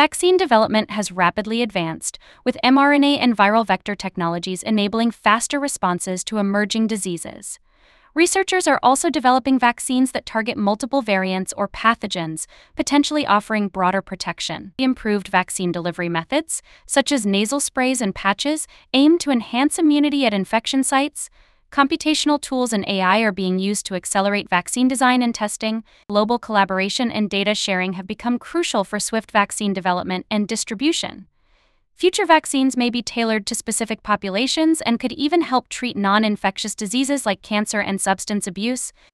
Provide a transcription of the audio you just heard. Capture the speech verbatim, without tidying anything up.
Vaccine development has rapidly advanced, with mRNA and viral vector technologies enabling faster responses to emerging diseases. Researchers are also developing vaccines that target multiple variants or pathogens, potentially offering broader protection. Improved vaccine delivery methods, such as nasal sprays and patches, aim to enhance immunity at infection sites. Computational tools and A I are being used to accelerate vaccine design and testing. Global collaboration and data sharing have become crucial for swift vaccine development and distribution. Future vaccines may be tailored to specific populations and could even help treat non-infectious diseases like cancer and substance abuse.